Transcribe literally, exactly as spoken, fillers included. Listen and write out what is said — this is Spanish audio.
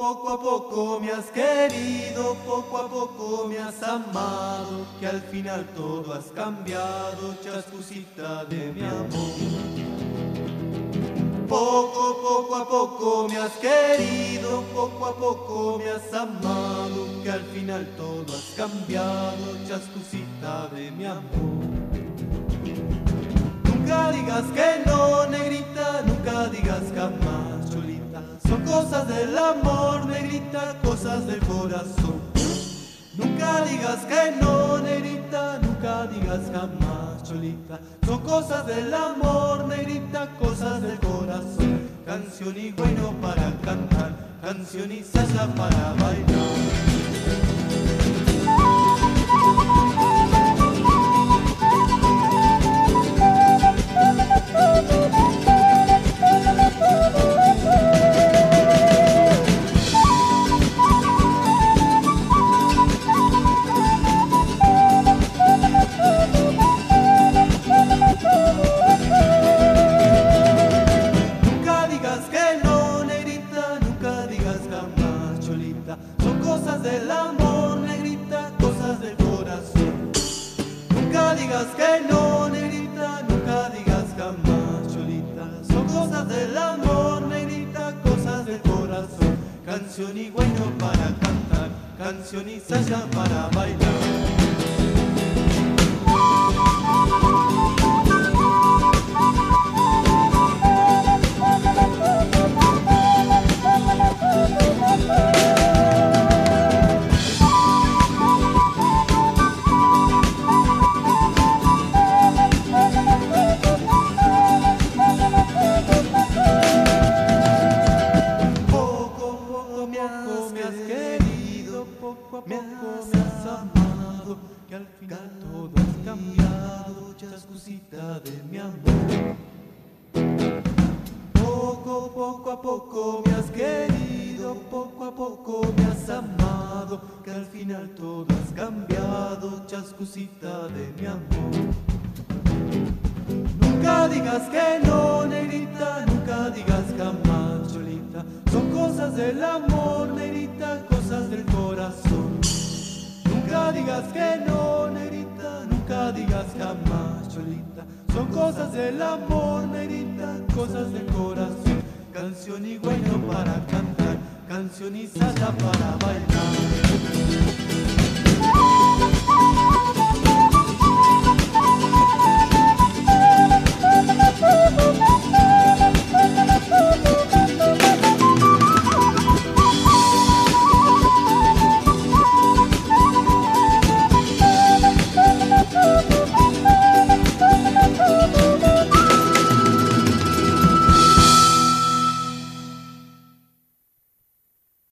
poco a poco me has querido, poco a poco me has amado, que al final todo has cambiado, chascusita de mi amor. Poco, poco a poco me has querido, poco a poco me has amado, que al final todo has cambiado, chascusita de mi amor. Nunca digas que no, negrita, nunca digas jamás, cholita. Son cosas del amor, negrita, cosas del corazón. Nunca digas que no, negrita, nunca digas jamás, cholita. Son cosas del amor, negrita, cosas del corazón. Canción y bueno para cantar, canción y salsa para bailar. Son cosas del amor, negrita, cosas del corazón. Nunca digas que no, negrita, nunca digas jamás, cholita. Son cosas del amor, negrita, cosas del corazón. Canción y bueno para cantar, canción y salsa para bailar. Poco a poco me has amado, que al final todo has cambiado, chascusita de mi amor. Poco, poco a poco me has querido, poco a poco me has amado, que al final todo has cambiado, chascusita de mi amor. Nunca digas que no, negrita, nunca digas jamás, cholita. Son cosas del amor, negrita, cosas del corazón. Nunca digas que no, negrita, nunca digas jamás, cholita. Son cosas del amor, negrita, cosas del corazón. Canción y bueno para cantar, canción y salsa para bailar.